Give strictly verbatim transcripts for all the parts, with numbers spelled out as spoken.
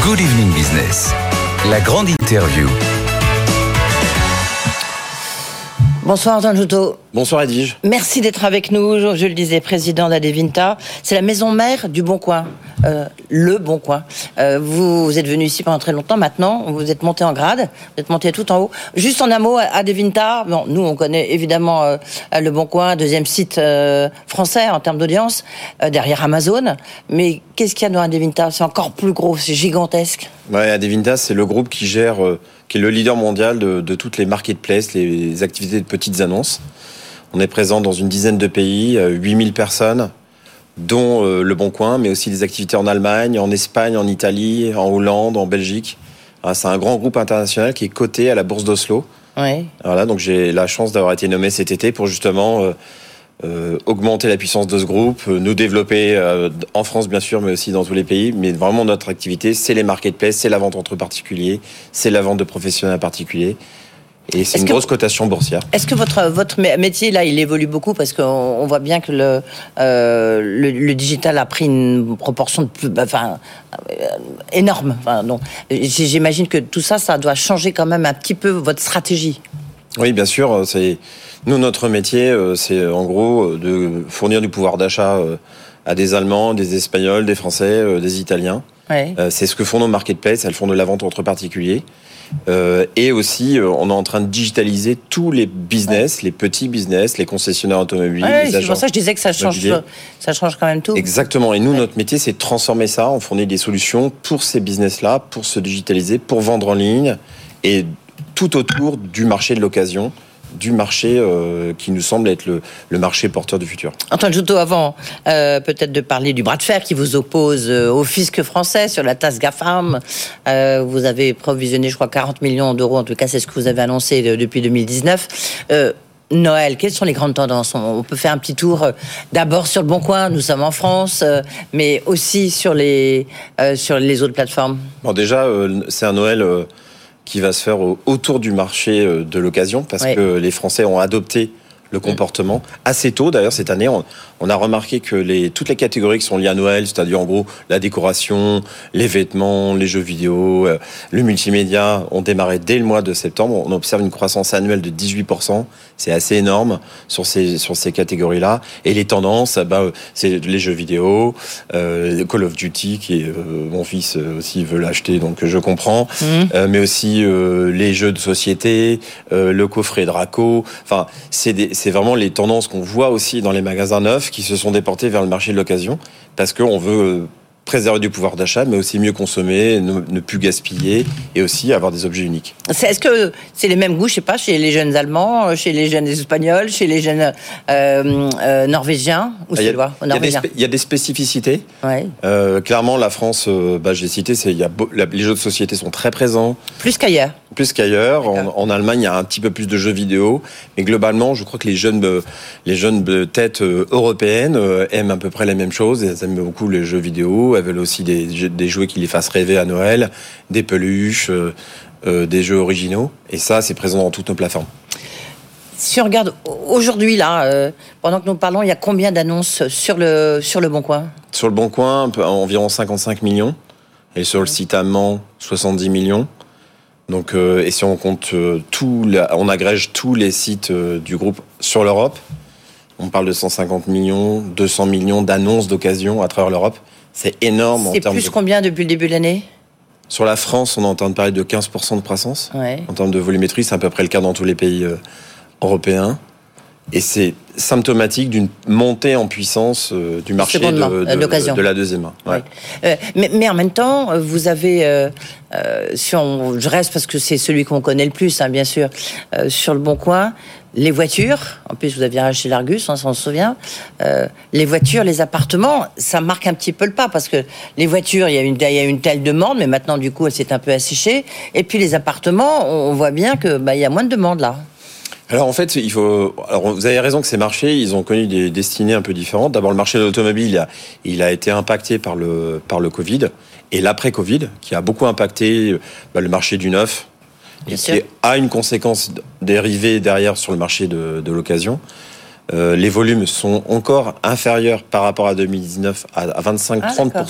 Good Evening Business, la grande interview. Bonsoir Antoine Joutot. Bonsoir Edwige. Merci d'être avec nous. Je le disais, président d'Adevinta. C'est la maison mère du Bon Coin. Euh, le Bon Coin. Euh, vous, vous êtes venu ici pendant très longtemps maintenant. Vous êtes monté en grade. Vous êtes monté tout en haut. Juste en un mot, Adevinta. Bon, nous, on connaît évidemment euh, le Bon Coin, deuxième site euh, français en termes d'audience, euh, derrière Amazon. Mais qu'est-ce qu'il y a dans Adevinta ? C'est encore plus gros, c'est gigantesque. Ouais, Adevinta, c'est le groupe qui gère, euh, qui est le leader mondial de, de toutes les marketplaces, les, les activités de petites annonces. On est présent dans une dizaine de pays, euh, huit mille personnes, dont euh, le Bon Coin, mais aussi des activités en Allemagne, en Espagne, en Italie, en Hollande, en Belgique. Alors, c'est un grand groupe international qui est coté à la bourse d'Oslo. Oui. Voilà, donc j'ai la chance d'avoir été nommé cet été pour justement euh, euh, augmenter la puissance de ce groupe, euh, nous développer euh, en France bien sûr, mais aussi dans tous les pays. Mais vraiment notre activité, c'est les marketplaces, c'est la vente entre particuliers, c'est la vente de professionnels à particuliers. Et c'est Est-ce une que, grosse cotation boursière. Est-ce que votre votre métier là, il évolue beaucoup parce qu'on on voit bien que le, euh, le le digital a pris une proportion de plus, enfin euh, énorme. Enfin, donc, j'imagine que tout ça, ça doit changer quand même un petit peu votre stratégie. Oui, bien sûr. C'est nous notre métier, c'est en gros de fournir du pouvoir d'achat à des Allemands, des Espagnols, des Français, des Italiens. Ouais. C'est ce que font nos marketplaces. Elles font de la vente entre particuliers. Euh, et aussi, euh, on est en train de digitaliser tous les business, ouais. les petits business, les concessionnaires automobiles, ouais, les c'est agents. C'est pour ça que je disais que ça change, ça change quand même tout. Exactement. Et nous, ouais. notre métier, c'est de transformer ça. On fournit des solutions pour ces business-là, pour se digitaliser, pour vendre en ligne et tout autour du marché de l'occasion, du marché euh, qui nous semble être le, le marché porteur du futur. Antoine Joutot, avant euh, peut-être de parler du bras de fer qui vous oppose euh, au fisc français sur la taxe GAFAM, euh, vous avez provisionné, je crois, quarante millions d'euros, en tout cas c'est ce que vous avez annoncé de, depuis deux mille dix-neuf. Euh, Noël, quelles sont les grandes tendances ? On peut faire un petit tour euh, d'abord sur le Bon Coin, nous sommes en France, euh, mais aussi sur les, euh, sur les autres plateformes. Bon, déjà, euh, c'est un Noël... Euh, qui va se faire autour du marché de l'occasion, parce oui. que les Français ont adopté le comportement assez tôt. D'ailleurs, cette année, on, on a remarqué que les, toutes les catégories qui sont liées à Noël, c'est-à-dire en gros la décoration, les vêtements, les jeux vidéo, euh, le multimédia, ont démarré dès le mois de septembre. On observe une croissance annuelle de dix-huit pour cent. C'est assez énorme sur ces, sur ces catégories-là. Et les tendances, bah, c'est les jeux vidéo, euh, Call of Duty, qui est, euh, mon fils aussi veut l'acheter, donc je comprends. Mmh. Euh, mais aussi euh, les jeux de société, euh, le coffret Draco. Enfin, c'est des C'est vraiment les tendances qu'on voit aussi dans les magasins neufs qui se sont déportés vers le marché de l'occasion parce qu'on veut préserver du pouvoir d'achat, mais aussi mieux consommer, ne, ne plus gaspiller et aussi avoir des objets uniques. C'est, est-ce que c'est les mêmes goûts, je sais pas, chez les jeunes Allemands, chez les jeunes Espagnols, chez les jeunes euh, euh, Norvégiens ou Il y, y, y a des spécificités. Ouais. Euh, clairement, la France, euh, bah, j'ai cité, c'est, y a, la, les jeux de société sont très présents. Plus qu'ailleurs. Plus qu'ailleurs. En, en Allemagne, il y a un petit peu plus de jeux vidéo. Mais globalement, je crois que les jeunes, euh, les jeunes têtes euh, européennes euh, aiment à peu près les mêmes choses. Elles aiment beaucoup les jeux vidéo. Elles veulent aussi des, des jouets qui les fassent rêver à Noël, des peluches, euh, euh, des jeux originaux. Et ça, c'est présent dans toutes nos plateformes. Si on regarde aujourd'hui, là, euh, pendant que nous parlons, il y a combien d'annonces sur le, sur le Bon Coin ? Sur le Bon Coin, environ cinquante-cinq millions. Et sur le site allemand, soixante-dix millions. Donc, euh, et si on compte euh, tout, la, on agrège tous les sites euh, du groupe sur l'Europe, on parle de cent cinquante millions, deux cents millions d'annonces d'occasion à travers l'Europe. C'est énorme. C'est en termes plus de... combien depuis le début de l'année ? Sur la France, on est en train de parler de quinze pour cent de croissance. Ouais. En termes de volumétrie, c'est à peu près le cas dans tous les pays euh, européens. Et c'est symptomatique d'une montée en puissance euh, du marché de, de, de, de la deuxième main. Ouais. Ouais. Euh, mais, mais en même temps, vous avez, euh, euh, si on, je reste parce que c'est celui qu'on connaît le plus, hein, bien sûr, euh, sur le Bon Coin, les voitures. En plus, vous aviez racheté l'Argus, hein, on se souvient. Euh, les voitures, les appartements, ça marque un petit peu le pas parce que les voitures, il y a une, il y a une telle demande, mais maintenant, du coup, elle s'est un peu asséchée. Et puis les appartements, on voit bien que bah, il y a moins de demande là. Alors en fait, il faut. Alors vous avez raison que ces marchés, ils ont connu des destinées un peu différentes. D'abord, le marché de l'automobile, il a, il a été impacté par le par le Covid et l'après-Covid, qui a beaucoup impacté bah, le marché du neuf, et qui a une conséquence dérivée derrière sur le marché de, de l'occasion. Euh, les volumes sont encore inférieurs par rapport à deux mille dix-neuf à vingt-cinq à trente pour cent.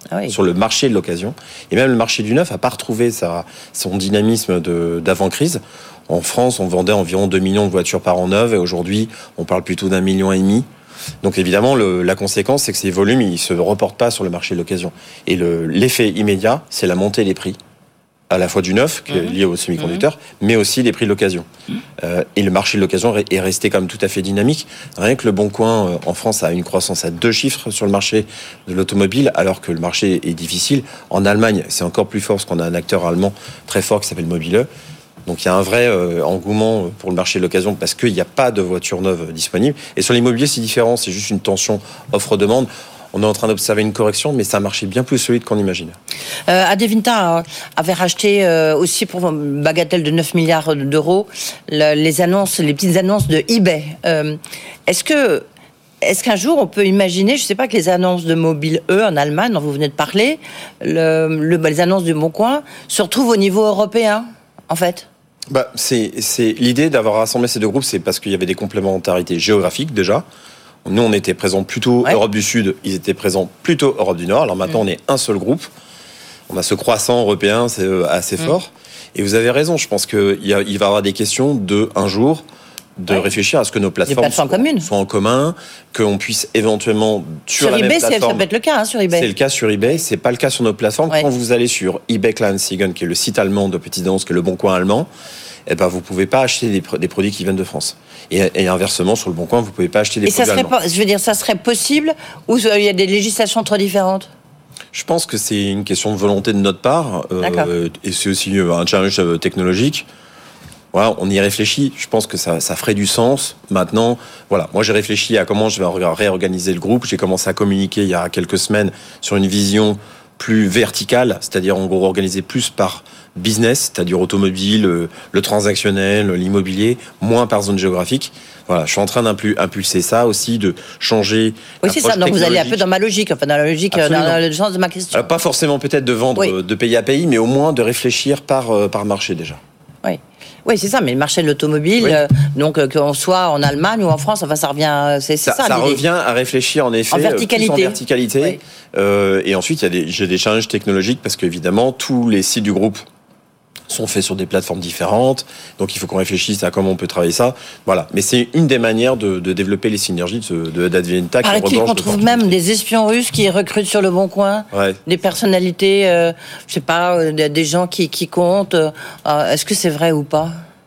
Ah oui. Sur le marché de l'occasion. Et même le marché du neuf n'a pas retrouvé sa, son dynamisme de, d'avant-crise. En France, on vendait environ deux millions de voitures par an neuves et aujourd'hui, on parle plutôt d'un million et demi. Donc évidemment, le, la conséquence, c'est que ces volumes, ils ne se reportent pas sur le marché de l'occasion. Et le, l'effet immédiat, c'est la montée des prix, à la fois du neuf, qui est lié aux semi-conducteurs, mmh. mais aussi les prix de l'occasion. Mmh. Euh, et le marché de l'occasion est resté quand même tout à fait dynamique. Rien que le Bon Coin, euh, en France, a une croissance à deux chiffres sur le marché de l'automobile, alors que le marché est difficile. En Allemagne, c'est encore plus fort, parce qu'on a un acteur allemand très fort qui s'appelle Mobile. Donc il y a un vrai euh, engouement pour le marché de l'occasion parce qu'il n'y a pas de voitures neuves disponibles. Et sur l'immobilier, c'est différent, c'est juste une tension offre-demande. On est en train d'observer une correction, mais ça a marché bien plus solide qu'on imagine. Euh, Adevinta avait racheté euh, aussi pour une bagatelle de neuf milliards d'euros le, les annonces, les petites annonces de eBay. Euh, est-ce que Est-ce qu'un jour on peut imaginer, je ne sais pas, que les annonces de Mobile E en Allemagne, dont vous venez de parler, le, le, les annonces du Bon Coin, se retrouvent au niveau européen, en fait? Bah, c'est, c'est l'idée d'avoir rassemblé ces deux groupes, c'est parce qu'il y avait des complémentarités géographiques déjà. Nous, on était présents plutôt ouais. Europe du Sud, ils étaient présents plutôt Europe du Nord. Alors maintenant, mmh. on est un seul groupe. On a ce croissant européen, c'est assez mmh. fort. Et vous avez raison, je pense qu'il y a, il va y avoir des questions de, un jour, de ouais. réfléchir à ce que nos plateformes, plateformes soient, soient en commun, qu'on puisse éventuellement sur, sur la eBay, même plateforme. Ça peut être le cas hein, sur eBay. C'est le cas sur eBay, c'est pas le cas sur nos plateformes. Ouais. Quand vous allez sur eBay Kleinanzeigen, qui est le site allemand de petites annonces, qui est le Bon Coin allemand, eh ben vous pouvez pas acheter des, des produits qui viennent de France. Et, et inversement, sur le Bon Coin, vous pouvez pas acheter des et produits ça serait allemands. pas, je veux dire, ça serait possible ou il y a des législations trop différentes? Je pense que c'est une question de volonté de notre part, euh, et c'est aussi un challenge technologique. Voilà, on y réfléchit. Je pense que ça, ça ferait du sens. Maintenant, voilà, moi j'ai réfléchi à comment je vais réorganiser le groupe. J'ai commencé à communiquer il y a quelques semaines sur une vision plus verticale, c'est-à-dire en gros organiser plus par business, c'est-à-dire automobile, le, le transactionnel, l'immobilier, moins par zone géographique. Voilà, je suis en train d'impulser ça aussi, de changer. Oui, c'est ça. Donc vous allez un peu dans ma logique, enfin dans la logique, Absolument. Dans le sens de ma question. Alors, pas forcément peut-être de vendre oui. de pays à pays, mais au moins de réfléchir par par marché déjà. Oui. Oui, c'est ça, mais le marché de l'automobile, oui. euh, donc euh, qu'on soit en Allemagne ou en France, enfin ça revient, c'est, c'est ça, ça, ça l'idée. revient à réfléchir en effet, en verticalité. Plus en verticalité. Oui. Euh, et ensuite, il y a des, j'ai des challenges technologiques parce qu'évidemment, tous les sites du groupe sont faits sur des plateformes différentes, donc il faut qu'on réfléchisse à comment on peut travailler ça. Voilà, mais c'est une des manières de, de développer les synergies de, de d'Adevinta. Paraît-il qu'on trouve même des espions russes qui recrutent sur le Bon Coin, ouais. des personnalités, euh, je sais pas, euh, des gens qui, qui comptent. Euh, est-ce que c'est vrai ou pas?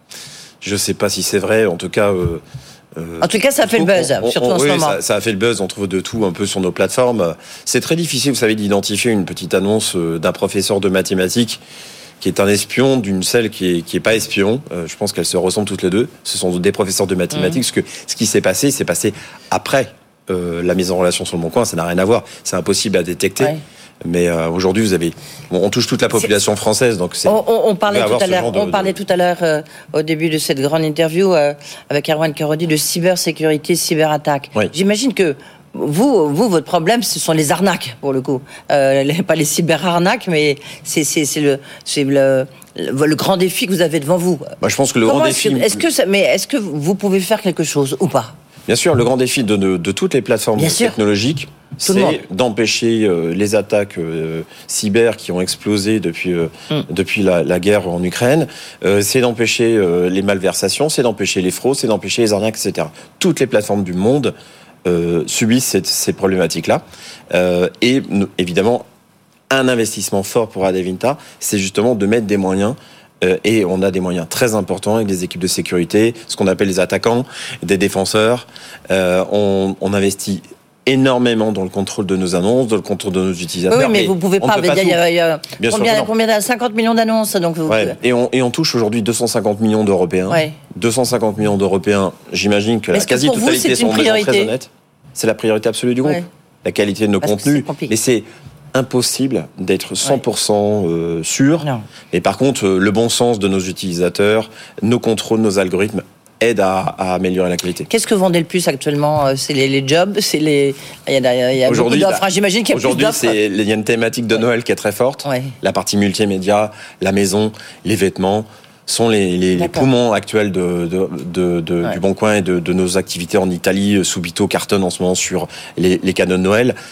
Je sais pas si c'est vrai. En tout cas. Euh, Euh, en tout cas, ça a fait le buzz, on, on, surtout on, en oui, ce moment. Ça, ça a fait le buzz, on trouve de tout un peu sur nos plateformes. C'est très difficile, vous savez, d'identifier une petite annonce d'un professeur de mathématiques qui est un espion d'une celle qui est, qui est pas espion. Euh, je pense qu'elles se ressemblent toutes les deux. Ce sont des professeurs de mathématiques. Mmh. Parce que ce qui s'est passé, c'est passé après euh, la mise en relation sur le Bon Coin. Ça n'a rien à voir. C'est impossible à détecter. Ouais. Mais euh, aujourd'hui, vous avez, bon, on touche toute la population c'est... française, donc c'est. On, on, on parlait tout à l'heure. De, on parlait de... tout à l'heure euh, au début de cette grande interview euh, avec Erwan Karodi de cybersécurité, cyberattaque. Oui. J'imagine que vous, vous, votre problème, ce sont les arnaques pour le coup, euh, les, pas les cyberarnaques, mais c'est, c'est, c'est le, c'est le. Le, le grand défi que vous avez devant vous. Bah, je pense que le Comment grand est-ce défi. Que, est-ce que ça, mais est-ce que vous pouvez faire quelque chose ou pas? Bien sûr, le grand défi de, de, de toutes les plateformes Bien technologiques, sûr. c'est d'empêcher euh, les attaques euh, cyber qui ont explosé depuis euh, mm. depuis la, la guerre en Ukraine. Euh, c'est d'empêcher euh, les malversations, c'est d'empêcher les fraudes, c'est d'empêcher les arnaques, et cetera. Toutes les plateformes du monde euh, subissent cette, ces problématiques-là. Euh, et évidemment, un investissement fort pour Adevinta, c'est justement de mettre des moyens. Euh, et on a des moyens très importants avec des équipes de sécurité, ce qu'on appelle les attaquants, des défenseurs. Euh, on, on investit énormément dans le contrôle de nos annonces, dans le contrôle de nos utilisateurs. Oui, mais, mais vous pouvez pas. Il y a, y a combien, sûr, combien cinquante millions d'annonces, donc. Vous... Ouais. Et on et on touche aujourd'hui deux cent cinquante millions d'Européens. Ouais. deux cent cinquante millions d'Européens. J'imagine que Est-ce la quasi-totalité sont très honnêtes. C'est la priorité absolue du groupe. Ouais. La qualité de nos Parce contenus. Mais c'est impossible d'être cent pour cent euh, sûr. Non. Et par contre, euh, le bon sens de nos utilisateurs, nos contrôles, nos algorithmes aident à, à améliorer la qualité. Qu'est-ce que vous vendez le plus actuellement? C'est les, les jobs, c'est les. Il y a, il y a beaucoup d'offres. Bah, j'imagine qu'il y a aujourd'hui, plus d'offres. C'est, il y a une thématique de Noël qui est très forte. Ouais. La partie multimédia, la maison, les vêtements sont les, les, les poumons actuels de, de, de, de, ouais. du Bon Coin et de, de nos activités en Italie. Subito cartonne en ce moment sur les, les cadeaux de Noël.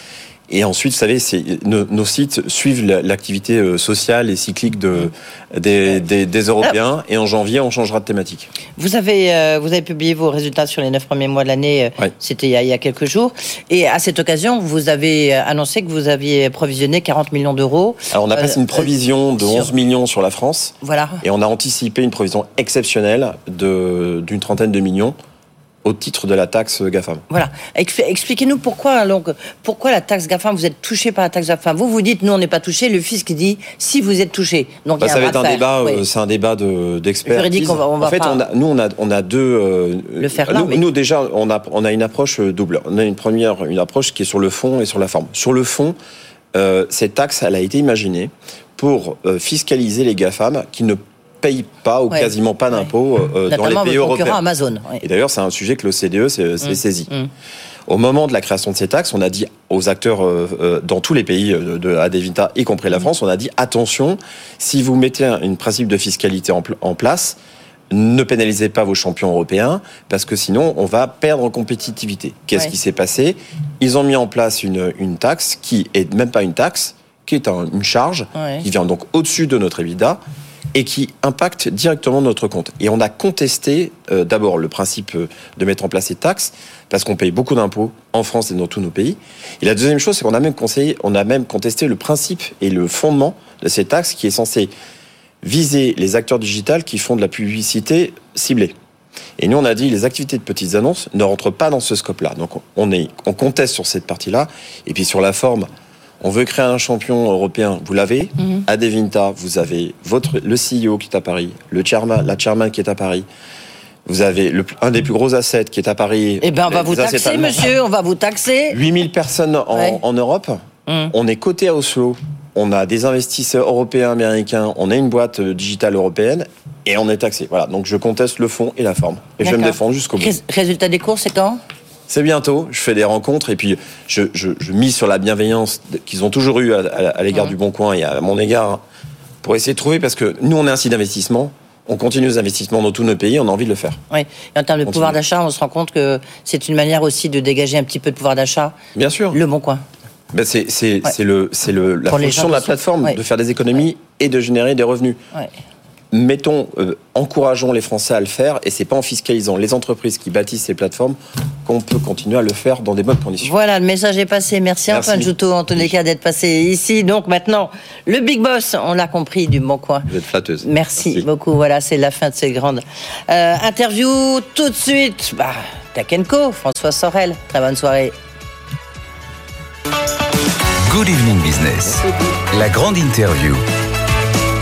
Et ensuite, vous savez, c'est, nos, nos sites suivent l'activité sociale et cyclique de, des, des, des Européens. Et en janvier, on changera de thématique. Vous avez, euh, vous avez publié vos résultats sur les neuf premiers mois de l'année. Ouais. C'était il y, a, il y a quelques jours. Et à cette occasion, vous avez annoncé que vous aviez provisionné quarante millions d'euros. Alors, on a passé euh, une provision de sur... onze millions sur la France. Voilà. Et on a anticipé une provision exceptionnelle de, d'une trentaine de millions au titre de la taxe GAFAM. Voilà. Expliquez-nous pourquoi, donc, pourquoi la taxe GAFAM, vous êtes touché par la taxe GAFAM. Vous, vous dites, nous, on n'est pas touché. Le fisc dit, si vous êtes touché. Donc, bah, il y a ça un va être un faire. débat, oui. euh, c'est un débat de, d'expertise. Juridique, on va, on va en fait, pas on a, nous, on a, on a deux. Euh, le faire là, nous, oui. nous, déjà, on a, on a une approche double. On a une première, une approche qui est sur le fond et sur la forme. Sur le fond, euh, cette taxe, elle a été imaginée pour euh, fiscaliser les GAFAM qui ne payent pas ou ouais. quasiment pas d'impôts euh, dans les pays européens. Amazon. Ouais. Et d'ailleurs, c'est un sujet que l'O C D E s'est, s'est mmh. saisi. Mmh. Au moment de la création de ces taxes, on a dit aux acteurs euh, euh, dans tous les pays de, de Adevinta, y compris la France, on a dit attention, si vous mettez un, un principe de fiscalité en, en place, ne pénalisez pas vos champions européens, parce que sinon, on va perdre en compétitivité. Qu'est-ce ouais. qui s'est passé ? Ils ont mis en place une, une taxe qui est même pas une taxe, qui est un, une charge, ouais. qui vient donc au-dessus de notre EBITDA, et qui impacte directement notre compte. Et on a contesté euh, d'abord le principe euh, de mettre en place ces taxes, parce qu'on paye beaucoup d'impôts en France et dans tous nos pays. Et la deuxième chose, c'est qu'on a même conseillé, on a même contesté le principe et le fondement de ces taxes qui est censé viser les acteurs digitales qui font de la publicité ciblée. Et nous, on a dit les activités de petites annonces ne rentrent pas dans ce scope-là. Donc on, est, on conteste sur cette partie-là. Et puis sur la forme, on veut créer un champion européen, vous l'avez. Mm-hmm. À Adevinta, vous avez votre, le C E O qui est à Paris, le chairman, la chairman qui est à Paris. Vous avez le, un des plus gros assets qui est à Paris. Eh bien, on va vous taxer, monsieur, on va vous taxer. huit mille personnes en, ouais. en Europe. Mm. On est coté à Oslo. On a des investisseurs européens, américains. On a une boîte digitale européenne. Et on est taxé. Voilà. Donc, je conteste le fond et la forme. Et D'accord. je vais me défendre jusqu'au bout. Résultat des cours, c'est quand ? C'est bientôt, je fais des rencontres et puis je, je, je mise sur la bienveillance qu'ils ont toujours eue à, à, à l'égard mmh. du Bon Coin et à mon égard pour essayer de trouver, parce que nous on est un site d'investissement, on continue nos investissements dans tous nos pays, on a envie de le faire. Oui, et en termes de Continue. pouvoir d'achat, on se rend compte que c'est une manière aussi de dégager un petit peu de pouvoir d'achat. Bien sûr. Le Bon Coin. Ben c'est c'est, ouais. c'est, le, c'est le, la pour fonction de la plateforme, ouais. de faire des économies ouais. et de générer des revenus. Ouais. Mettons, euh, encourageons les Français à le faire, et c'est pas en fiscalisant les entreprises qui bâtissent ces plateformes qu'on peut continuer à le faire dans des bonnes conditions. Voilà, le message est passé. Merci, Merci. Antoine Jouteau, en tous les cas, d'être passé ici. Donc maintenant, le Big Boss, on l'a compris, du Bon Coin. Vous êtes flatteuse. Merci, Merci beaucoup. Voilà, c'est la fin de cette grande euh, interview. Tout de suite, bah, Tech and Co, François Sorel. Très bonne soirée. Good Evening Business, la grande interview.